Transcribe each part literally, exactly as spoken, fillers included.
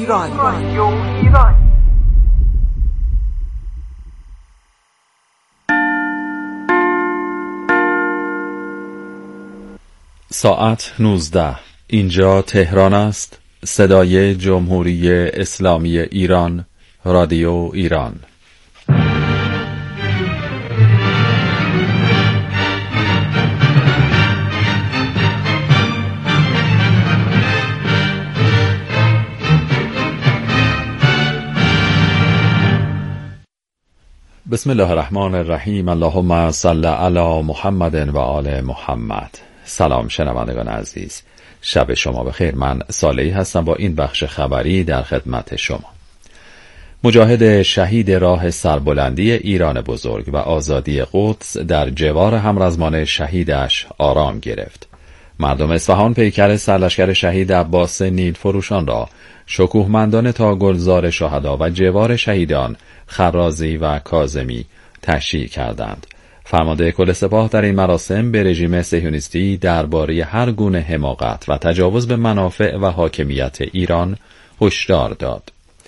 ایران. رادیو ایران. ساعت نوزده. اینجا تهران است. صدای جمهوری اسلامی ایران، رادیو ایران. بسم الله الرحمن الرحیم. اللهم صل علی محمد و آل محمد. سلام شنوندگان عزیز، شب شما بخیر. من صالحی هستم با این بخش خبری در خدمت شما. مجاهد شهید راه سربلندی ایران بزرگ و آزادی قدس در جوار همرزمان شهیدش آرام گرفت. مردم اصفهان پیکر سرلشکر شهید عباس نیلفروشان را شکوهمندانه تا گلزار شهدا و جوار شهیدان خرازی و کاظمی تشییع کردند. فرمانده کل سپاه در این مراسم به رژیم صهیونیستی درباره هر گونه حماقت و تجاوز به منافع و حاکمیت ایران هشدار داد.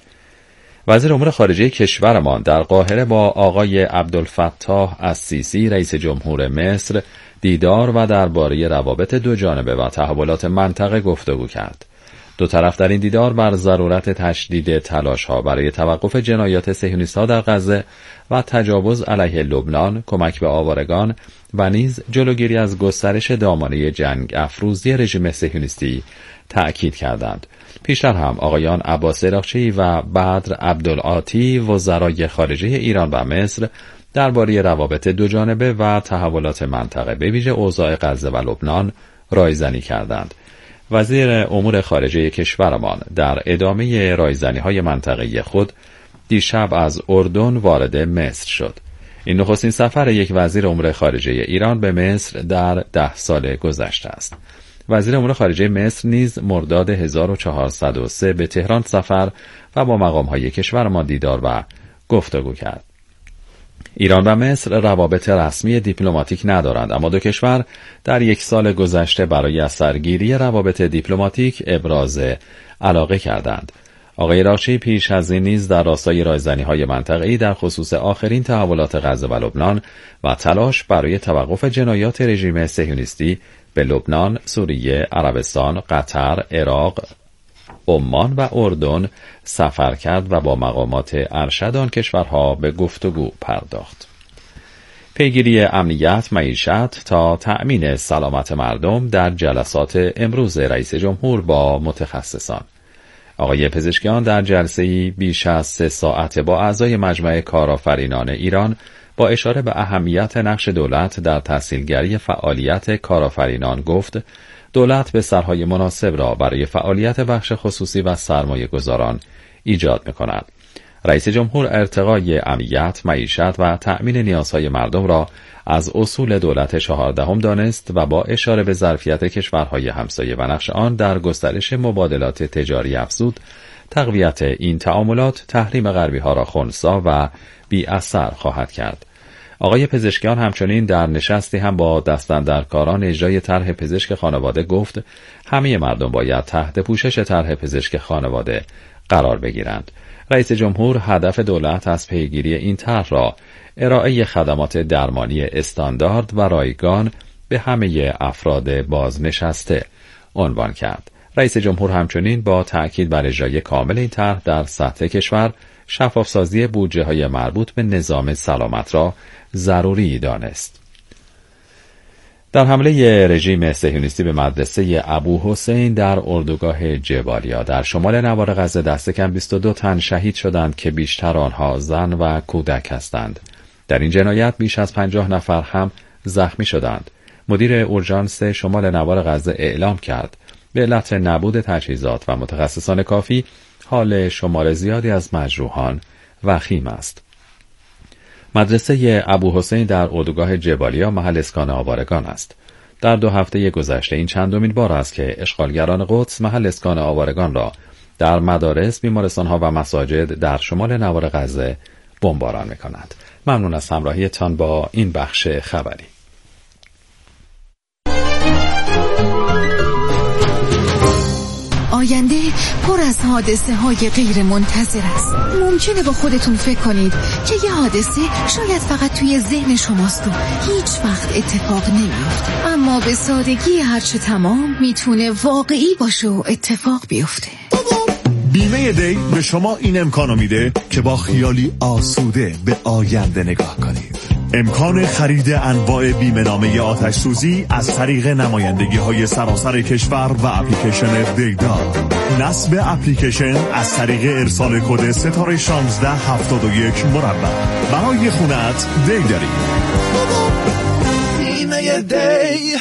وزیر امور خارجه کشورمان در قاهره با آقای عبدالفتاح السیسی رئیس جمهور مصر دیدار و درباره روابط دو جانبه و تحولات منطقه گفتگو کرد. دو طرف در این دیدار بر ضرورت تشدید تلاش‌ها برای توقف جنایات صهیونیست‌ها در غزه و تجاوز علیه لبنان، کمک به آوارگان و نیز جلوگیری از گسترش دامنه جنگ افروزی رژیم صهیونیستی تأکید کردند. پیشتر هم آقایان عباس عراقچی و بدر عبدالعاطی وزرای خارجه ایران و مصر درباره روابط دو جانبه و تحولات منطقه به ویژه اوضاع غزه و لبنان رایزنی کردند. وزیر امور خارجه کشورمان در ادامه رایزنی‌های منطقه‌ای خود دیشب از اردن وارد مصر شد. این نخستین سفر یک وزیر امور خارجه ایران به مصر در ده سال گذشته است. وزیر امور خارجه مصر نیز مرداد هزار و چهارصد و سه به تهران سفر و با مقام‌های کشورمان دیدار و گفتگو کرد. ایران و مصر روابط رسمی دیپلماتیک ندارند، اما دو کشور در یک سال گذشته برای اثرگیری روابط دیپلماتیک ابراز علاقه کردند. آقای عراقچی پیش از این نیز در راستای رایزنی‌های منطقه‌ای در خصوص آخرین تحولات غزه و لبنان و تلاش برای توقف جنایات رژیم صهیونیستی به لبنان، سوریه، عربستان، قطر، عراق، عمان و اردن سفر کرد و با مقامات ارشد آن کشورها به گفتگو پرداخت. پیگیری امنیت، معیشت تا تأمین سلامت مردم در جلسات امروز رئیس جمهور با متخصصان. آقای پزشکیان در جلسه‌ای بیش از سه ساعته با اعضای مجمع کارآفرینان ایران با اشاره به اهمیت نقش دولت در تسهیلگری فعالیت کارآفرینان گفت دولت به سرهای مناسب را برای فعالیت بخش خصوصی و سرمایه گذاران ایجاد می‌کند. رئیس جمهور ارتقای امنیت، معیشت و تأمین نیازهای مردم را از اصول دولت چهاردهم دانست و با اشاره به ظرفیت کشورهای همسایه و نقش آن در گسترش مبادلات تجاری افزود، تقویت این تعاملات تحریم غربی‌ها را خنثی و بی اثر خواهد کرد. آقای پزشکیان همچنین در نشستی هم با دستاندرکاران اجرای طرح پزشک خانواده گفت همه مردم باید تحت پوشش طرح پزشک خانواده قرار بگیرند. رئیس جمهور هدف دولت از پیگیری این طرح را ارائه خدمات درمانی استاندارد و رایگان به همه افراد بازنشسته عنوان کرد. رئیس جمهور همچنین با تأکید بر اجرای کامل این طرح در سطح کشور شفافسازی بودجه‌های مربوط به نظام سلامت را ضروری دانست. در حمله رژیم صهیونیستی به مدرسه ابوحسین در اردوگاه جبالیا در شمال نوار غزه دست کم بیست و دو تن شهید شدند که بیشتر آنها زن و کودک هستند. در این جنایت بیش از پنجاه نفر هم زخمی شدند. مدیر اورژانس شمال نوار غزه اعلام کرد به علت نبود تجهیزات و متخصصان کافی حال شمار زیادی از مجروحان وخیم است. مدرسه ابوحسین در اردوگاه جبالیا محل اسکان آوارگان است. در دو هفته گذشته این چندمین بار است که اشغالگران قدس محل اسکان آوارگان را در مدارس، بیمارستان‌ها و مساجد در شمال نوار غزه بمباران می‌کنند. ممنون از همراهیتان با این بخش خبری. آینده پر از حادثه های غیر منتظر است. ممکنه با خودتون فکر کنید که یه حادثه شاید فقط توی ذهن شماست و هیچ وقت اتفاق نمیفته، اما به سادگی هرچه تمام میتونه واقعی باشه و اتفاق بیفته. بیمه دی به شما این امکانو میده که با خیالی آسوده به آینده نگاه کنید. امکان خرید انواع بیمه نامه آتش سوزی از طریق نمایندگی های سراسر کشور و اپلیکیشن دیدار. نصب اپلیکیشن از طریق ارسال کد ستاره شانزده هفتاد و یک مربع. برای خونت دی داری. بیمه دی.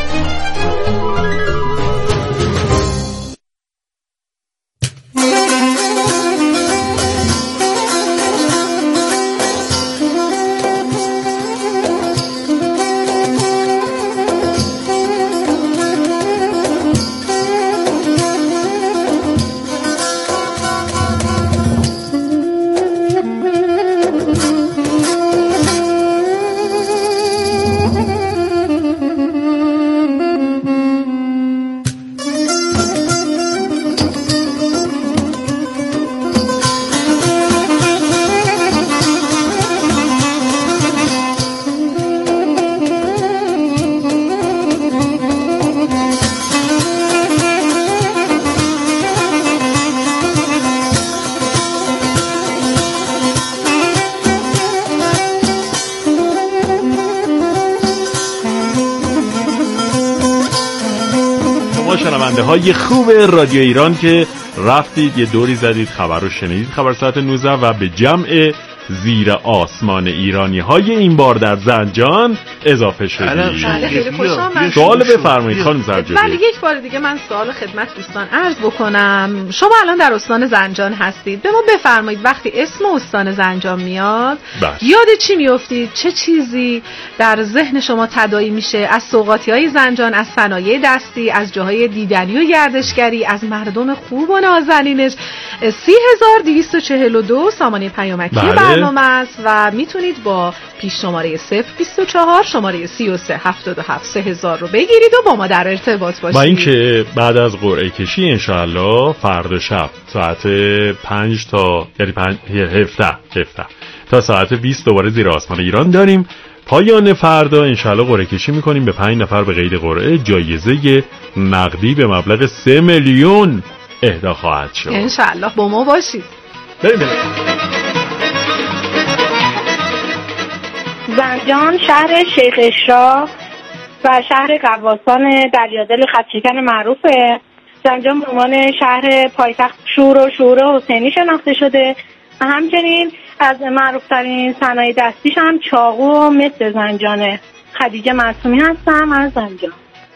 شنونده های خوب رادیو ایران که رفتید یه دوری زدید، خبر رو شنیدید، خبر ساعت نوزده و به جمع زیر آسمان ایرانی های این بار در زنجان اضافه شدید. بله خیلی خوشم. سوال بفرمایید خانم سرجوری. بله یک بار دیگه من سوال خدمت دوستان عرض بکنم. شما الان در استان زنجان هستید، به ما بفرمایید وقتی اسم استان زنجان میاد بس. یاد چی میافتید؟ چه چیزی در ذهن شما تداعی میشه؟ از سوغاتی‌های زنجان، از صنایع دستی، از جاهای دیدنی و گردشگری، از مردم خوب و نازنینش. سی هزار دویست و چهل و دو سامانه پیامکی بله. برنامه است و میتونید با پیش شماره صفر بیست و چهار شماره سی و سه هفتاد و هفت سه هزار رو بگیرید و با ما در ارتباط باشید. و اینکه بعد از قرعه کشی انشاءالله فردا شب ساعت پنج تا یعنی پنج هفده هفده تا ساعت بیست دوباره زیر آسمان ایران داریم. پایان فردا انشاءالله قرعه کشی میکنیم، به پنج نفر به قید قرعه جایزه نقدی به مبلغ سه میلیون اهدا خواهد شد. انشاءالله با ما باشید. بریم بریم. زنجان شهر شیخ اشراف و شهر قواسان دریادل خط‌شکن معروفه. زنجان به عنوان شهر پایتخت شور و شور حسینی شناخته شده و همچنین از معروفترین صنایع دستیش هم چاقو و مس زنجانه. خدیجه معصومی هستم از زنجان.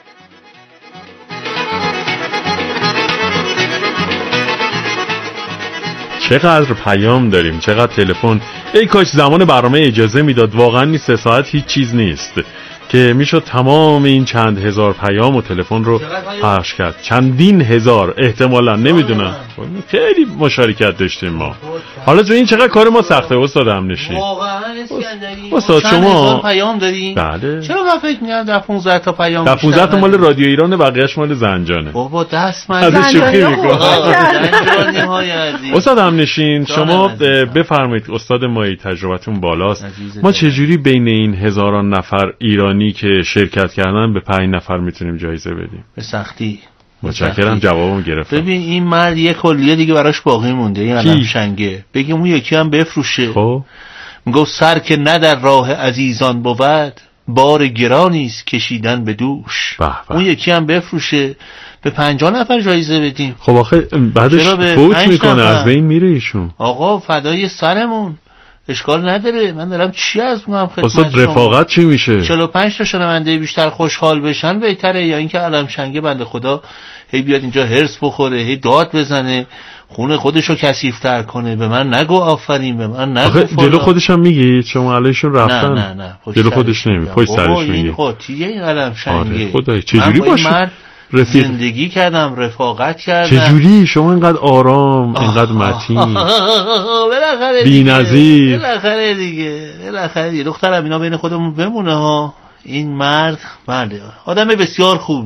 چقدر پیام داریم، چقدر تلفن. ای کاش زمان برنامه اجازه میداد، واقعا این سه ساعت هیچ چیز نیست که میشد تمام این چند هزار پیام و تلفن رو پخش کرد. چندین هزار احتمالا، نمیدونم، خیلی مشارکت داشتیم ما. حالا جو این چقدر کار ما سخته استاد همنشین. واقعا اسکندری استاد شما پیام داری؟ بله. چرا من فکر می‌کردم در پانزده تا پیام در پانزده تا مال رادیو ایران، بقیه‌اش مال زنجانه. بابا دست من از شوخی می‌کنم. زنجانی استاد همنشین شما بفرمایید، استاد مایی تجربتون بالاست، ما چجوری بین این هزاران نفر ایرانی که شرکت کردن به پنج نفر میتونیم جایزه بدیم؟ به سختی. متشکرم، جوابم گرفتم. ببین این مرد یه کلیه دیگه براش باقی مونده، این علم شنگه. بگیم اون یکی هم بفروشه. خب میگه سر که نه در راه عزیزان بود، بار گرانیست کشیدن به دوش. بح بح. اون یکی هم بفروشه، به پنجاه نفر جایزه بدیم. خب آخه بعدش فوت میکنه، از بین میره ایشون. آقا فدای سرمون، اشکال نداره. من دارم چی از میگم خدمت شما. اصلا رفاقت چی میشه؟ چهل و پنج تا شنونده بیشتر خوشحال بشن بهتره، یا اینکه علم شنگه بنده خدا هی بیاد اینجا هرس بخوره، هی داد بزنه، خونه خودشو کثیف‌تر کنه، به من نگو آفرین، به من نگو. آخه جلو خودش هم میگی شما علیشون رفتن؟ نه نه نه جلو خودش نمی، پشت سرش میگی. این خودیه این علم شنگه. آره خدای چجوری باشه؟ رفیق زندگی کردم، رفاقت کردم. چجوری شما اینقدر آرام، اینقدر متین، بی‌نظیر؟ بالاخره دیگه، بالاخره دیگه دخترم اینا بین خودمون بمونه ها. این مرد مرد آدم بسیار خوبی،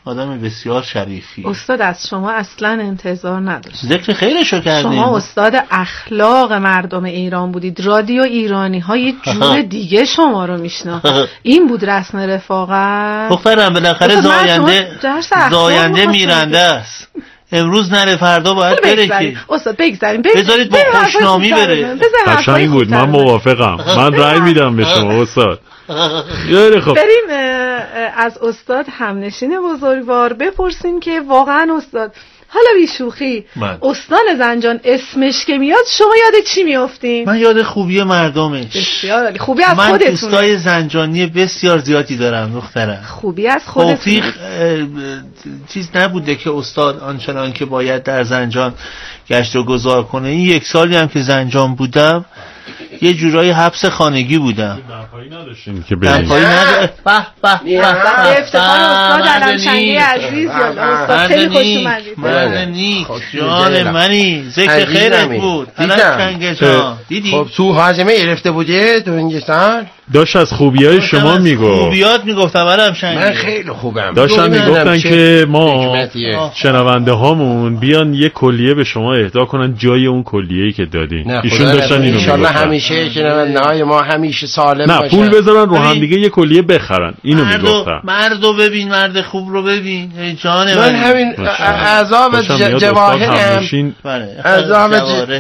آدم بسیار شریفی. استاد از شما اصلا انتظار نداشت. ذکر خیرشو کردیم. شما استاد اخلاق مردم ایران بودید. رادیو ایرانی ها یه جور دیگه شما رو میشناخت. این بود رسم رفاقت. دخترم بالاخره زاینده زاینده میرنده است. امروز نره فردا باید بره که استاد بگذاریم بذارید با خوشنامی بره. قشنگ بود، من موافقم. من رأی میدم به شما استاد. یاره خب بریم از استاد همنشین بزرگوار بپرسیم که واقعا استاد، حالا بی شوخی، استان زنجان اسمش که میاد شما یاد چی میافتین؟ من یاد خوبی مردمش. بسیار عالی. خوبی از من خودتونه. من دوستای زنجانی بسیار زیادی دارم دخترم. خوبی از خودتونه. توفیق چیز نبوده که استاد آنچنان که باید در زنجان گشت و گذار کنه. این یک سالی هم که زنجان بودم یه جورایی حبس خانگی بودم. درپایی نداشتیم که بریم. درپایی نداشتیم. به به به افتخار استاد علمشنگی عزیز. استاد خیلی خوش اومدید. مردنی جان منی، ذکر خیرت بود. علمشنگ جان دیدی؟ خب تو حاجمه گرفته بودی تو انگلستان؟ داشت از خوبیای شما میگفت. خوبیات میگفتم علمشنگ. من خیلی خوبم. داشتن میگفتن که ما شنونده هامون بیان یه کلیه به شما اهدا کنن جای اون کلیه‌ای که دادین. ایشون داشتن اینو میگفتن. همیشه شنونده‌های ما همیشه سالم نه باشن. پول بذارن رو هم دیگه یه کلیه بخرن. اینو میگفتن. مردو ببین، مرد خوب رو ببین. ای جان من. من همین عذاب جواهرم. عذاب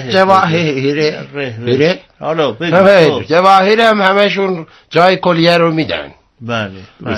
جواهره. حالا ببین. جواهرم همشون جای کلیه رو میدن. بله.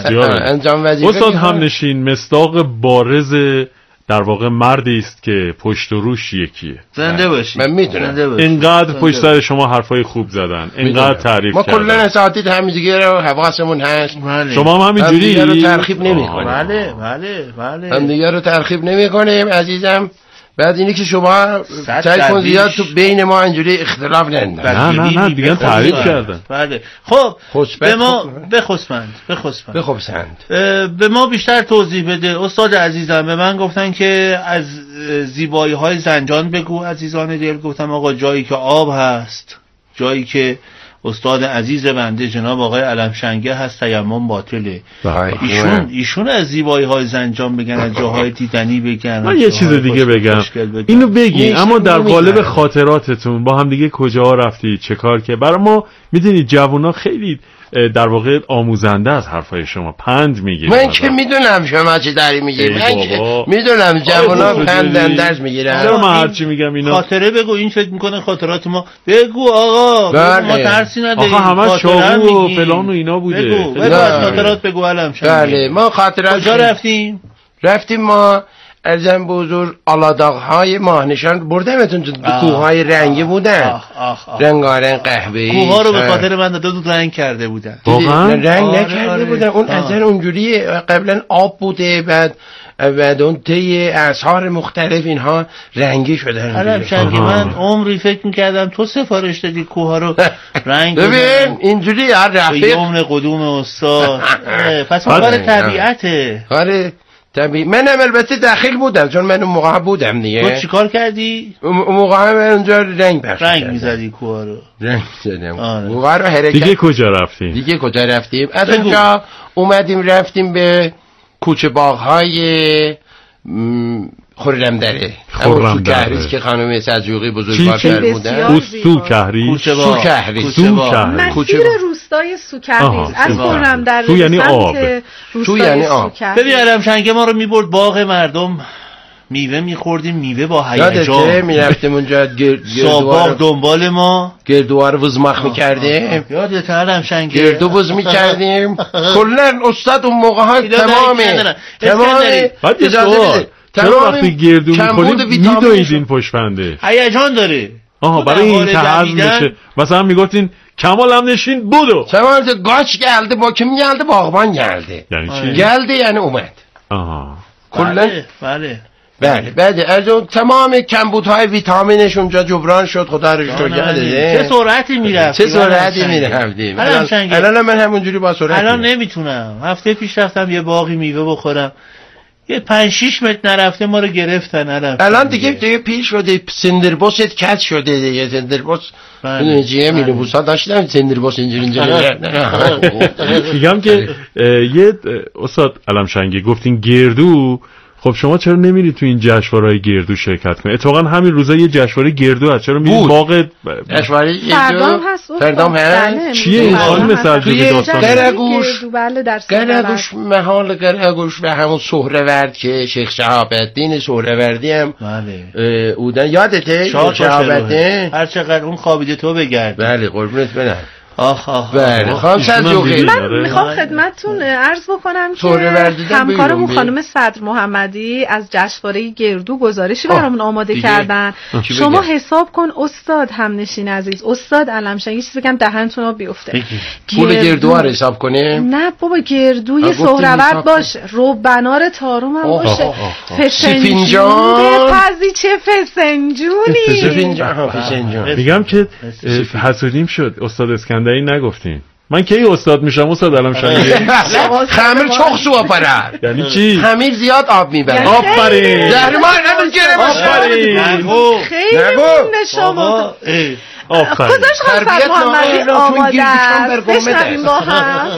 انجام وظیفه. استاد همنشین مصداق بارز در واقع مردی است که پشت و روش یکیه. زنده باشی. من میدونم. اینقدر پشت سر شما حرفای خوب زدن، اینقدر تعریف ما کردن. ما کلا اساتید همینجوری رو حواسمون هست. بله. شما هم همینجوری هم دیگه رو ترخیب نمی‌کنیم. بله بله بله. هم دیگه رو ترخیب نمی‌کنیم عزیزم. بعد اینی که شما سعی کن زیاد تو بین ما اینجوری اختلاف نندازید. نه نه نه دیگه تعریف کردن. بله. خب به ما بخسبند بخسبند بخسبند به ما بیشتر توضیح بده استاد عزیزم. به من گفتن که از زیبایی های زنجان بگو عزیزان دل. گفتم آقا جایی که آب هست، جایی که استاد عزیز بنده جناب آقای علمشنگه هست، تیمم باطله. ایشون ایشون از زیبایی های زنجان بگن، از جاهای دیدنی بگن. من یه چیز دیگه بگم. اینو بگی اما در قالب خاطراتتون با هم دیگه کجا رفتی، چه کار که برای ما میدونید جوونا خیلی در واقع آموزنده از حرفای شما پند میگیرن. من که میدونم شما چی داری میگی. من که میدونم جوونا پند اندرز میگیرن. چرا من هرچی میگم اینا خاطره بگو. این فکر میکنه خاطرات ما. بگو آقا بگو ما ترسی نداریم. آقا همه شاهو و فلان و اینا بوده. بگو بگو از خاطرات بگو علم شنگه. بله ما خاطرات. کجا رفتیم؟ رفتیم ما ارزم بزرگ آلاداغ‌های ماهنشان بردمتون تو کوه‌های رنگی بودن. رنگارنگ قهوه‌ای. کوه‌ها رو به خاطر من دو رنگ کرده بودن. واقعا رنگ نکرده بودن. اون اصلا اونجوری قبلا آب بوده، بعد بعد اون طی اثار مختلف اینها رنگی شدن. حالا شنگی من عمری فکر می‌کردم تو سفارش دادی کوه‌ها رو رنگ بدن. ببین اینجوری هر رفیق یوم قدوم استاد. پس کار طبیعته. آره طبیعی. منم البته داخل بودم چون من اون موقع بودم دیگه. تو چیکار کردی؟ اون موقع من اونجا رنگ پخش رنگ می‌زدی کوه رو. رنگ زدم. موقع رو حرکت. دیگه کجا رفتیم؟ دیگه کجا رفتیم؟ از اونجا اومدیم رفتیم به کوچه باغ‌های خرم دره. خرم دره که خانم سلجوقی بزرگوار بودن. سوکهری. سوکهری. سوکهری. مسیر روستای سوکهری از خرم دره. سو یعنی آب. سو یعنی آب. ببین علمشنگه ما رو میبرد باغ مردم، میوه میخوردیم، میوه با هیجان. یادته میرفتیم اونجا گردوار دنبال ما، گردوار وزمخ میکردیم. یادته علمشنگه گردو وز میکردیم. کلا استاد اون موقع ها تمامه تمامه اجازه چرا وقتی گردو میکنیم میدویدین پشت پنده؟ هیجان داره. آها برای این تهضم بشه مثلا میگفتین کمال هم نشین بودو تمام گاچ گلده با کم گلده باغبان گلده. یعنی چی؟ گلده یعنی اومد. آها کلا بله بله بله از اون تمام کمبودهای ویتامینش اونجا جبران شد. خدا رو شکر کرده. چه سرعتی میرفت، چه سرعتی میرفتیم. الان من همونجوری با سرعت الان نمیتونم. هفته پیش رفتم یه باقی میوه بخورم، یه پنج شیش متر نرفته ما رو گرفتن. الان الان دیگه دیگه پیر شده، سندربوست کج شده دیگه. سندربوست اینجوریه میره بوسا داشتم سندربوست اینجوری اینجوری. میگم که یه استاد علمشنگی گفتین گردو، خب شما چرا نمیرید تو این جشنواره‌های گردو شرکت کنید؟ اتفاقا همین روزا یه جشنواره گردو هست، چرا میرید باغ جشنواره گردو؟ فردام هست. فردام هست. چیه این خانم سلجوقی داستان؟ گرگوش. بله در گرگوش محال گرگوش به همون سهرورد که شیخ شهاب الدین سهروردی هم بله اودن یادته؟ شیخ شهاب الدین هر چقدر اون خوابیده تو بگرد. بله قربونت برم. آخ آخ بله خانم سلجوقی من میخوام خدمتتون عرض بکنم که همکارمون خانم صدر محمدی از جشنواره گردو گزارشی برامون آماده دیگه. کردن. شما حساب کن استاد همنشین عزیز، استاد علمشنگی، یه چیزی بگم دهنتون رو بیفته. پول گردو رو حساب کنیم؟ نه بابا گردوی سهرورد باشه، روبنار تاروم هم باشه، فسنجون پزی چه فسنجونی فسنجون. میگم که حسودیم شد استاد اسکندر این نگفتین. من کی استاد میشم استاد علمشنگی؟ خمیر چخ سو پره. یعنی چی؟ خمیر زیاد آب میبره. آفرین. زهرمان نمیگیره آفرین. خیلی ممنون شما. آفرین. کجاش خانم محمدی آماده است؟ بشنویم با هم.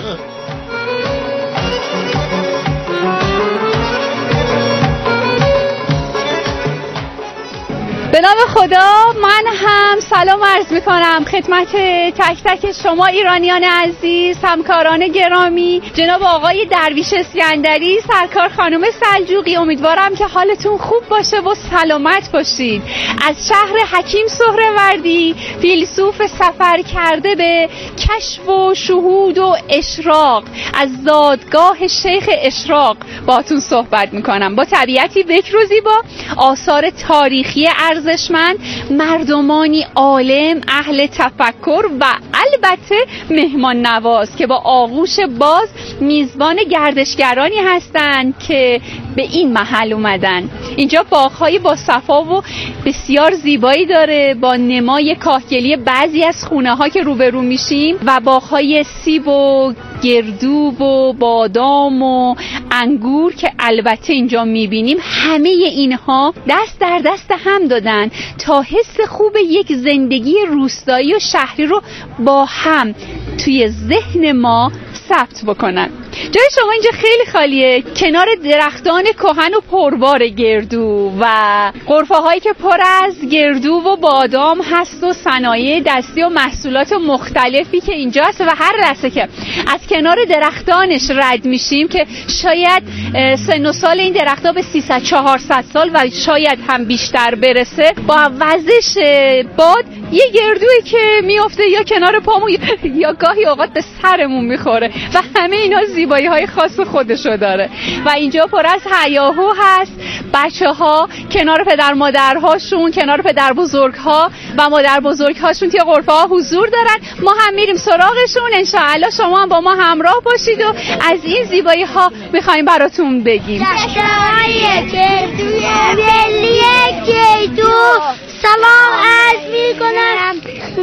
به نام خدا من هم سلام عرض میکنم خدمت تک تک شما ایرانیان عزیز، همکاران گرامی، جناب آقای درویش اسکندری، سرکار خانم سلجوقی. امیدوارم که حالتون خوب باشه و سلامت باشید. از شهر حکیم سهروردی، فیلسوف سفر کرده به کشف و شهود و اشراق، از زادگاه شیخ اشراق باتون صحبت میکنم، با طبیعتی بکر و زیبا، آثار تاریخی ارزشمند، مردمانی عالم، اهل تفکر و البته مهمان نواز که با آغوش باز میزبان گردشگرانی هستند که به این محل اومدن. اینجا باغ‌های با صفا و بسیار زیبایی داره، با نمای کاهگلی بعضی از خونه‌ها که روبرو میشیم و باغ‌های سیب و گردو و بادام و انگور که البته اینجا میبینیم. همه اینها دست در دست هم دادن تا حس خوب یک زندگی روستایی و شهری رو با هم توی ذهن ما ثبت بکنن. جای شما اینجا خیلی خالیه، کنار درختان کهن و پربار گردو و غرفه هایی که پر از گردو و بادام هست و صنایع دستی و محصولات مختلفی که اینجا هست. و هر لحظه که از کنار درختانش رد میشیم که شاید سن و سال این درختها به سیصد چهارصد سال و شاید هم بیشتر برسه، با وزش باد یه گردویی که میفته یا کنار پامون یا گاهی اوقات به سرمون میخوره و همه اینا زیبایی های خاص خودشو داره. و اینجا پر از هیاهو هست، بچه ها کنار پدر مادرهاشون، کنار پدر بزرگها و مادر بزرگهاشون توی غرفه ها حضور دارن. ما هم میریم سراغشون، انشاءالله شما هم با ما همراه باشید و از این زیبایی ها میخوایم براتون بگیم. جشنواره گردوی ملی گردو سلام عرض میکنم.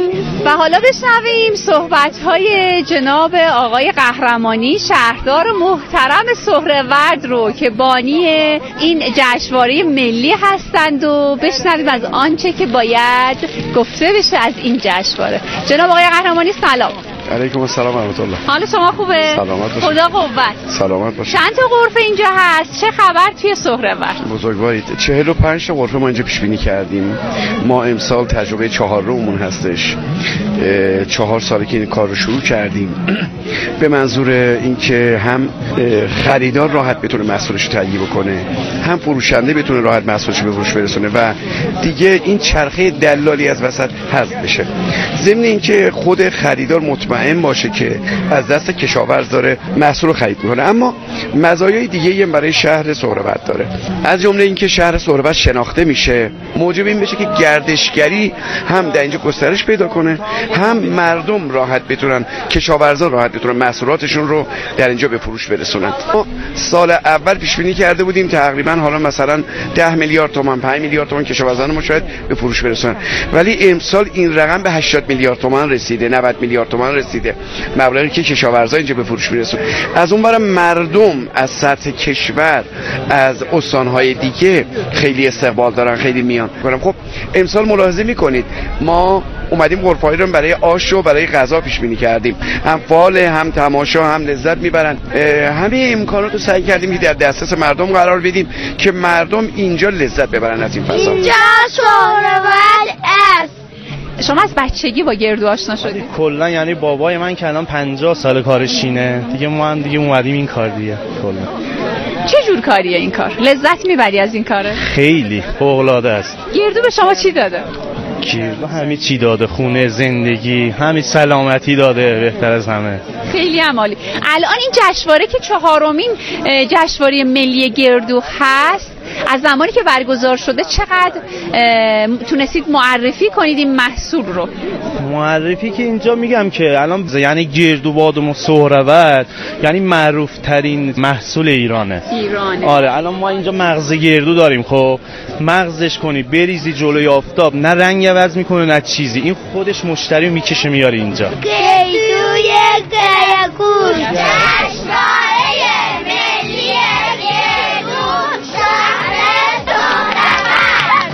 و حالا بشنویم صحبت‌های جناب آقای قهرمانی، شهردار محترم سهرورد رو که بانی این جشنواره ملی هستند و بشنویم از آنچه که باید گفته بشه از این جشنواره. جناب آقای قهرمانی سلام. علیکم السلام و رحمت الله. حال شما خوبه؟ سلامت باشید. خدا قوت. سلامت باشید. چند تا غرفه اینجا هست؟ چه خبر توی سهرورد؟ بزرگوارید. چهل و پنج تا غرفه ما اینجا پیش بینی کردیم. ما امسال تجربه چهارممون هستش. چهار ساله که این کار رو شروع کردیم به منظور اینکه هم خریدار راحت بتونه محصولش رو تهیه بکنه، هم فروشنده بتونه راحت محصولش رو به فروش برسونه و دیگه این چرخه دلالی از وسط حذف بشه. ضمن اینکه خود خریدار مطمئن باشه که از دست کشاورز داره محصول رو خرید میکنه. اما مزایای دیگه هم برای شهر سهرورد داره، از جمله اینکه شهر سهرورد شناخته میشه، موجب این بشه که گردشگری هم در اینجا گسترش پیدا کنه، هم مردم راحت بتونن، کشاورزان راحت بتونن محصولاتشون رو در اینجا به فروش برسونن. ما سال اول پیش بینی کرده بودیم تقریبا حالا مثلا ده میلیارد تومان، پنج میلیارد تومان کشاورزان ما شاید به فروش برسونن، ولی امسال این رقم به هشتاد میلیارد تومان رسیده، نود میلیارد تومان رسیده. رسیده، مبلغی که کشاورزا اینجا به فروش میرسون. از اون برم مردم از سطح کشور، از استانهای دیگه خیلی استقبال دارن، خیلی میان. خب امسال ملاحظه میکنید ما اومدیم غرفه‌ای رو برای آش و برای غذا پیش بینی کردیم، هم فال هم تماشا هم لذت میبرن. همه امکانات رو سعی کردیم که در دسترس مردم قرار بدیم که مردم اینجا لذت ببرن از این فضا. اینجا سهروردی است. شما از بچگی با گردو آشنا شدید؟ کلا یعنی بابای من که الان پنجاه سال کارشینه دیگه، ما هم دیگه اومدیم این کار دیگه. کلا چه جور کاریه این کار؟ لذت میبری از این کاره؟ خیلی فوق‌العاده است. گردو به شما چی داده؟ گردو همه چی داده، خونه، زندگی، همین سلامتی داده، بهتر از همه. خیلی عالی. الان این جشنواره که چهارمین جشنواره ملی گردو هست، از زمانی که برگزار شده چقدر تونستید معرفی کنید این محصول رو؟ معرفی که اینجا میگم که الان یعنی گردو بادام و سهرورد یعنی معروف ترین محصول ایرانه. ایرانه. آره الان ما اینجا مغز گردو داریم. خب مغزش کنی بریزی جلوی آفتاب، نه رنگ عوض میکنه نه چیزی، این خودش مشتری رو میکشه میاره اینجا. گردوی گرگون جشنواره ملی گردو شهر سهرورد.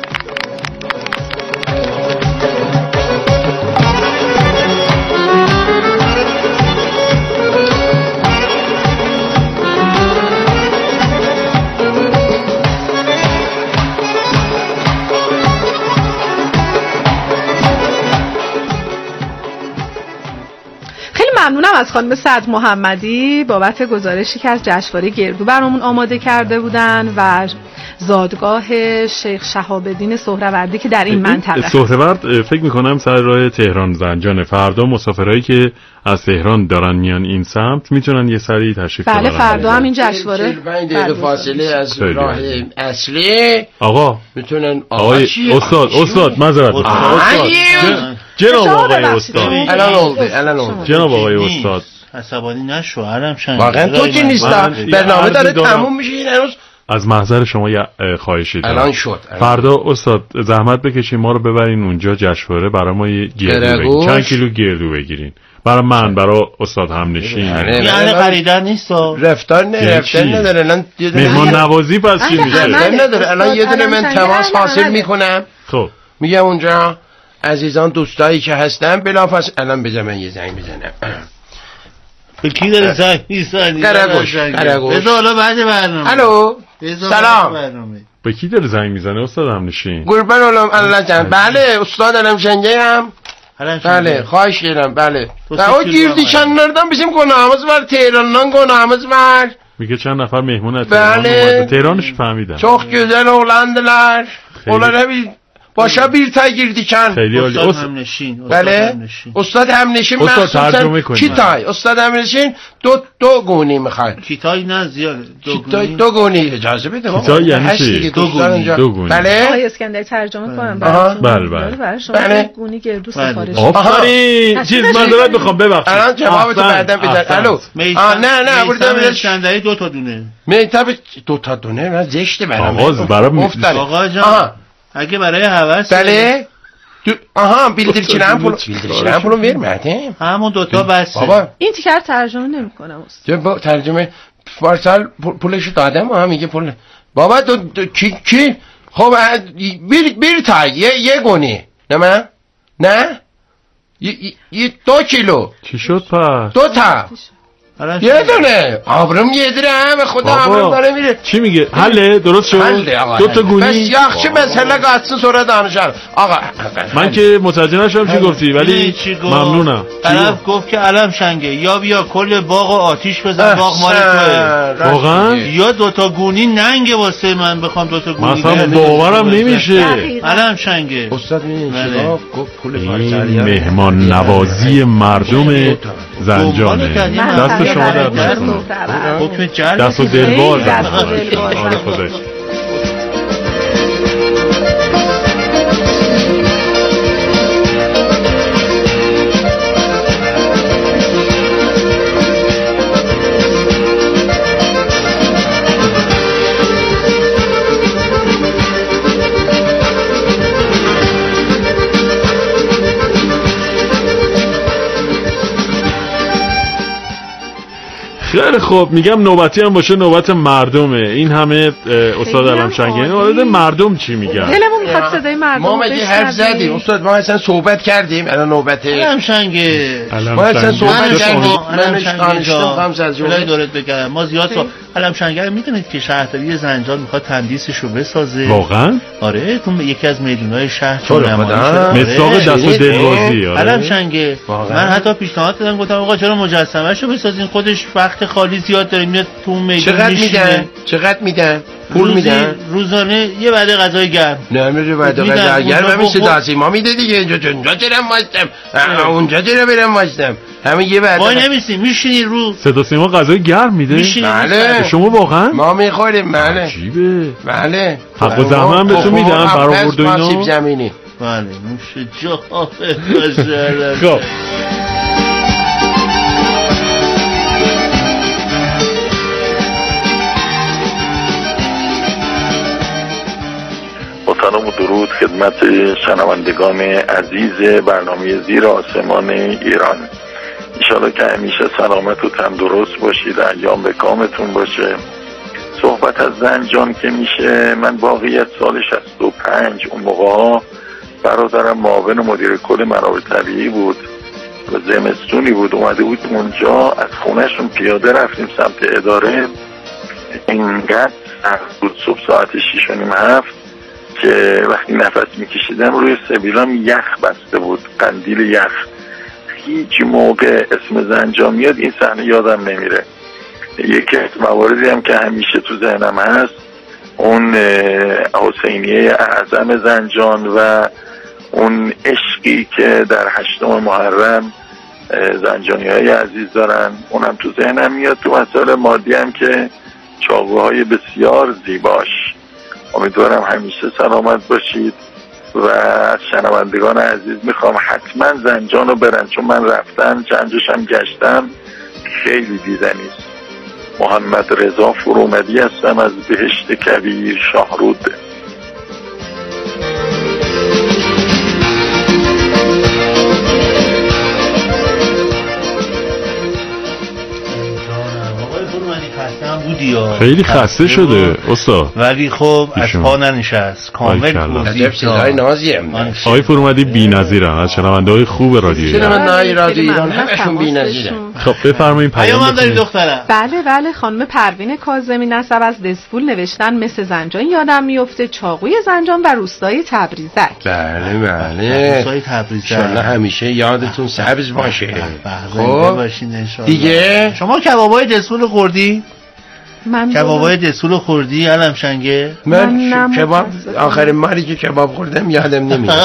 ممنونم از خانم سعد محمدی بابت گزارشی که از جشنواره گردو برامون آماده کرده بودن و زادگاه شیخ شهاب الدین سهروردی که در این منطقه. سهرورد فکر میکنم سر راه تهران زنجان. فردا مسافرایی که از تهران دارن میان این سمت میتونن یه سری تشریف بله فردا هم این جشنواره پنج دقیقه فاصله از راه اصلی. آقا میتونن آقای استاد استاد معذرت میخوام. جناب آقای استاد الان oldu الان oldu جناب آقای استاد عصبانی نشو علم شنگ. واقعا تو که نیستم، برنامه داره تموم میشه این هنوز. از محضر شما یه خواهشی دارم. الان شد. فردا استاد زحمت بکشین ما رو ببرین اونجا جشنواره، برای ما یه گردو بگیرین، چند کیلو گردو بگیرین برای من، برای استاد همنشین. یعنی خریدار نیست رفتار نه رفتار نداره. الان مهمان نوازی پس چی میشه؟ رفتار نداره. الان یه دونه من تماس حاصل میکنم، خب میگم اونجا عزیزان دوستایی که هستن بلافاصله الان بزن من یه زنگ بزنم. به کی داره زنگ میزنی؟ قرگوش قرگوش بذار حالا بعد برنامه. الو سلام. به کی داره زنگ میزنه استاد همنشین؟ قربان علم الله جان. بله استاد همنشینگی هم. بله خواهش می‌کنم. بله او گیردی چند نردم bizim konağımız var Tehran'dan konağımız var. میگه چند نفر مهمون از تهران اومده. تهرانش فهمیدم. çok güzel oğlandılar. Onlara bir başa bir tay girdiken. خیلی عالی. استاد همنشین. بله استاد همنشین استاد ترجمه کنید. کیتای استاد همنشین دو دو گونی میخواد. کیتای نه زیاده. دو گونی دو گونی اجازه بده. کیتای یعنی چی؟ دو گونی دو گونی. بله آقای اسکندر ترجمه کنم براتون. بله بله. برای شما گونی گردو سفارش. آفرین. چیز معذرت میخوام ببخشید. الان جوابتو بعداً بده. الو. آ نه نه بردم اسکندری دو تا دونه. میتاب دو تا دونه نه زشته برام. آقا برام آقا جان اگه برای هوس بله آها bildirçilen pul bildirçilen pulun vermedi. همون دوتا بسه. بابا این تیکر ترجمه نمیکنم استاد. با ترجمه فارسال پولشو دادم و هم میگه پول. بابا تو کی کی خب bir bir tay یه یه گونی نه من نه یه دو کیلو چی شد پس دو تا یه دونه آبرم یه دونه به خدا آبرم داره میره. چی میگه؟ حله درست شد؟ دو تا گونی بس یخچه مثلا قاطسın sonra danışalım. آقا من که متوجه نشدم چی گفتی ولی ممنونم. طرف گفت که علم شنگه یا بیا کل باغ و آتیش بزن باغ مال توئه. واقعا؟ یا دو تا گونی ننگه واسه من بخوام دو تا گونی. مثلا باورم نمیشه. علم شنگه. استاد میگه گفت پول فارسالی مهمان نوازی مردم زنجانه. دست شما در نکنه. دست و دلبار در نکنه. خیلی خوب، میگم نوبتی هم باشه نوبت مردمه. این همه استاد علمشنگی وارد مردم چی میگن؟ دلمون میخواد صدای مردم ما مگه حرف زدیم استاد؟ ما اصلا صحبت کردیم. الان نوبت علمشنگی ما اصلا صحبت کردیم. علمشنگی جان دورت بگم ما زیاد تو علمشنگی میدونید که شهرداری زنجان میخواد تندیسش رو بسازه. واقعا؟ آره تو یکی از میدونای شهر تو مساق دست و دلوازی. علمشنگی من حتی پیشنهاد دادم، گفتم آقا چرا مجسمه‌شو بسازین، خودش وقت خالی زیاد داره میاد تو میدون. چقدر میدن؟ چقدر میدن؟ پول میدن؟ روزانه یه وعده غذای گرم. نه میره وعده غذای گرم همین صدا سیما میده دیگه. اینجا اونجا درم واسطم، اونجا درم برم واسطم، همین یه وعده. وای نمیسین میشینی رو صدا سیما غذای گرم میده؟ بله. شما واقعا؟ ما میخوریم. بله. عجیبه. بله. حق و زحمت هم بهتون میدن برآورد و اینا؟ سیب زمینی. بله نوش جان. خب سلام و درود خدمت شنوندگان عزیز برنامه زیر آسمان ایران. انشالله که همیشه سلامت و تندرست باشید، ایام به کامتون باشه. صحبت از زنجان که میشه، من واقعیت سال شصت و پنج اون موقع ها برادرم معاون مدیر کل منابع طبیعی بود و زمستونی بود، اومده بود اونجا، از خونهشون پیاده رفتیم سمت اداره. اینقدر سخت بود صبح ساعت شیش و نیم هفت که وقتی نفس میکشیدم روی سبیلام یخ بسته بود، قندیل یخ. هیچ موقع اسم زنجان میاد این صحنه یادم نمیره. یکی از مواردی هم که همیشه تو ذهنم هست اون حسینیه اعظم زنجان و اون عشقی که در هشتم محرم زنجانی های عزیز دارن، اونم تو ذهنم میاد. تو مسائل مادی هم که چاقوهای بسیار زیباش. امیدوارم همیشه سلامت باشید و از شنوندگان عزیز میخوام حتما زنجان رو برن، چون من رفتم چند جاشم گشتم، خیلی دیدنیست. محمد رضا فرومدی هستم از بهشت کبیر شاهرود. خیلی خسته شده استاد، ولی خب از پا ننشست، کامل عجب چیزای نازی هم. آقای فرومدی بی‌نظیرن، از شنونده‌های خوب رادیو ایران. شنونده‌های رادیو ایران همشون بی‌نظیرن. خب بفرمایید پیام دارید دخترم. بله بله خانم پروین کاظمی نسب از دسفول نوشتن مثل زنجان یادم میفته، چاقوی زنجان و روستای تبریزک. بله بله روستای تبریزک ان همیشه یادتون سبز باشه. خب دیگه شما کبابای دسفول خوردی؟ من کبابای دسول خوردی علمشنگه؟ من, من کباب آخرین ماری که کباب خوردم یادم نمیاد.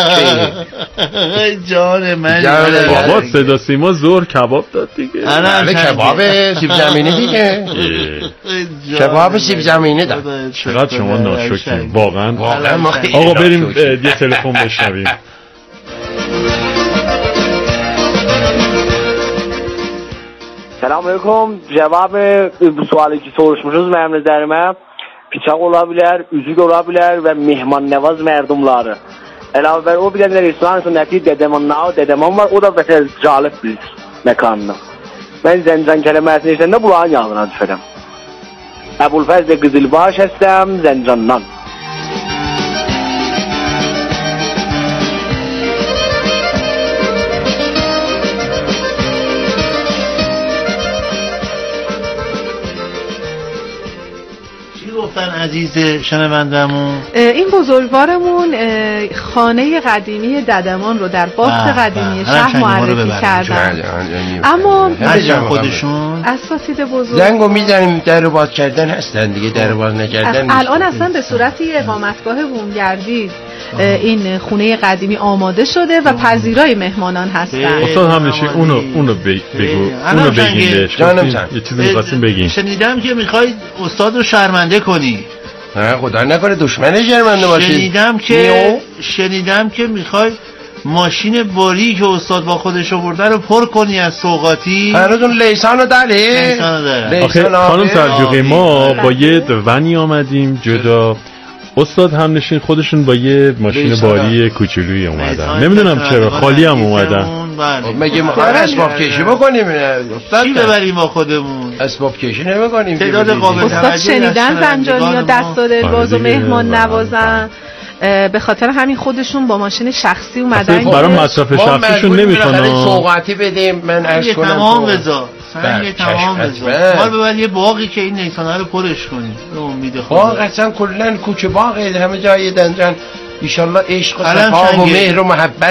جان من بابا صدا سیما زور کباب داد دیگه. بله کباب سیب زمینی دیگه. کباب سیب زمینی داد. چقدر شما ناشکرید واقعا. واقعا آقا بریم یه تلفن بشنویم. Selam aleyküm. Cevabı bu suali ki soruşmuşuz mənim nəzərimə piçaq ola bilər, üzük ola bilər və mehmannəvaz mərdumları. Əlavə bər o bir dənə restoran üstündəki Dedemanna, Dedeman var. O da bəs cəlib bir məkandır. Mən Zəncan kəlməsini eşidəndə bulağın yağına düşərəm. Əbulfəzl Qızılbaş həstəm Zəncandan. عزیز شنوندمون این بزرگوارمون خانه قدیمی ددمان رو در بافت قدیمی شهر معرفی کردن، اما خودشون اساتید بزرگ زنگو میزنیم در رو باز کردن هستن دیگه، در باز نکردن الان اصلا به صورتی اقامتگاه بومگردی این خونه قدیمی آماده شده و پذیرای مهمانان هستن. استاد همنشین اونو اونو بگو، اونو بگیم بهش. یه چیزی می‌خواستیم بگیم. شنیدم که می‌خوای استاد رو شرمنده کنی. نه خدا نکنه دشمن شرمنده باشی. شنیدم که شنیدم که می‌خوای ماشین باری که استاد با خودش آورده رو پر کنی از سوغاتی. هنوز اون لیسانو داره. لیسانو داره. آخه خانم سرجوقی ما با یه ونی آمدیم جدا، استاد هم نشین خودشون با یه ماشین باری کوچولویی اومدن، نمیدونم چرا خالی هم اومدن. مگه ما اسباب کشی بکنیم؟ چی ببریم با خودمون؟ اسباب کشی نمی‌کنیم. تعداد قابل استاد شنیدن زنجانیا دست و دلباز و مهمان نوازن، به خاطر همین خودشون با ماشین شخصی اومدن برای مصرف شخصیشون نمیخوان سوغاتی بدیم. من عرض کنم تمام بذار سنگ تمام بذار ما ببر یه باقی که این نیسانه رو پرش کنیم به امید خدا. باغ اصلا کلا کوچه باغ همه جای دنجان ان شاء الله عشق و صفا و مهر و محبت